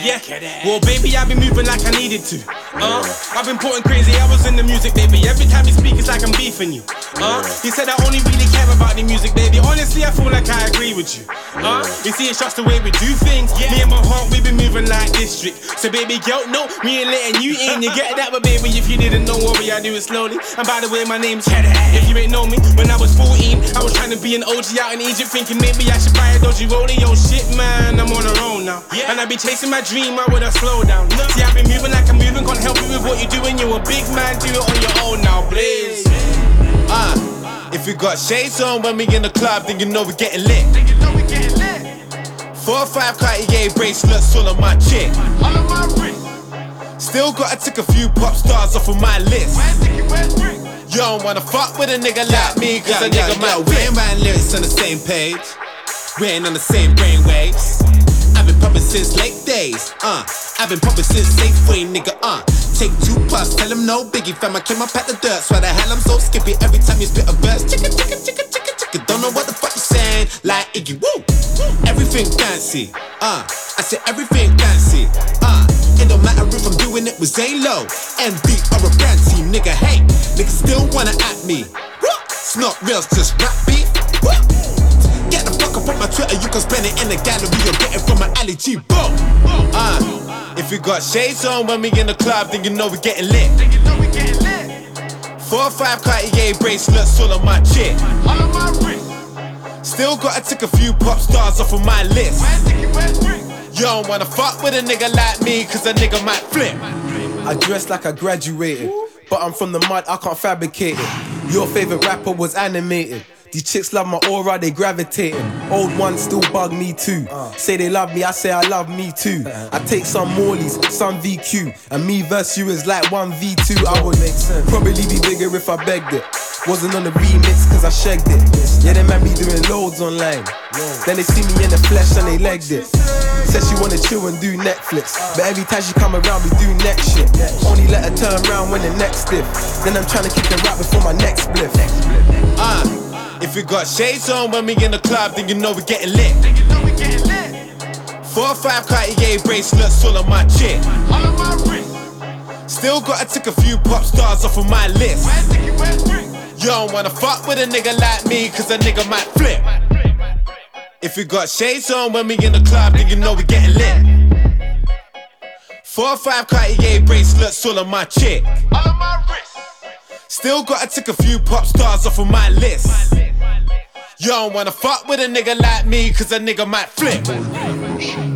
Yeah, well baby I've been moving like I needed to. I've been putting crazy hours in the music, baby. Every time you speak it's like I'm beefing you. He said I only really care about the music, baby. Honestly I feel like I agree with you. You see it's just the way we do things. Me and my heart we been moving like district. So baby girl, no, we ain't letting you in. You get that, but baby if you didn't know what I do it slowly. And by the way my name's Cheddar. If you ain't know me, when I was 14 I was trying to be an OG out in Egypt, thinking maybe I should buy a Doji Rollie. Yo shit man, I'm on the road now. And I be chasing my dream, I would've slowed down. See I've been moving like I'm moving, can't help you with what you're doing. You're a big man, do it on your own now, please. If we got shades on when we in the club, then you know we getting lit. 4 or 5 Cartier bracelets all on my chick. All on my wrist. Still gotta take a few pop stars off of my list. You don't wanna fuck with a nigga like me, cause a nigga might win. We ain't writing lyrics on the same page. We ain't on the same brainwaves. I've been poppin' since late days, I've been poppin' since Safeway, nigga, Take 2 plus, tell him no biggie, fam, I came up at the dirt. Swear the hell I'm so skippy every time you spit a verse. Chicka, chicka, chicka, chicka, chicka, don't know what the fuck you saying. Like Iggy, woo, everything fancy, I said everything fancy, it don't matter if I'm doing it with Zalo, MB or a brand team, nigga, hey, niggas still wanna at me. It's not real, it's just rap beef. Get the fuck up on my Twitter, you can spend it in the gallery or get it from an alley G, boom. If we got shades on when we in the club, then you know we getting lit. 4 or 5 Cartier bracelets all on my chick. All on my wrist. Still gotta take a few pop stars off of my list. You don't wanna fuck with a nigga like me, cause a nigga might flip. I dress like I graduated, but I'm from the mud, I can't fabricate it. Your favorite rapper was animated. These chicks love my aura, they gravitating. Old ones still bug me too. Say they love me, I say I love me too. I take some Morleys, some VQ, and me versus you is like 1v2. I would probably be bigger if I begged it. Wasn't on the remix cause I shagged it. Yeah, they man be doing loads online. Then they see me in the flesh and they legged it. Said she wanna chill and do Netflix, but every time she come around we do next shit. Only let her turn around when the next stiff. Then I'm trying to kick the rap before my next spliff. If we got shades on when we in the club, then you know we getting lit. 4 or 5 Cartier bracelets all on my chick. All on my wrist. Still gotta take a few pop stars off of my list. You don't wanna fuck with a nigga like me, cause a nigga might flip. If we got shades on when we in the club, then you know we getting lit. 4 or 5 Cartier bracelets all on my chick. All on my wrist. Still gotta take a few pop stars off of my list. You don't wanna fuck with a nigga like me, cause a nigga might flip.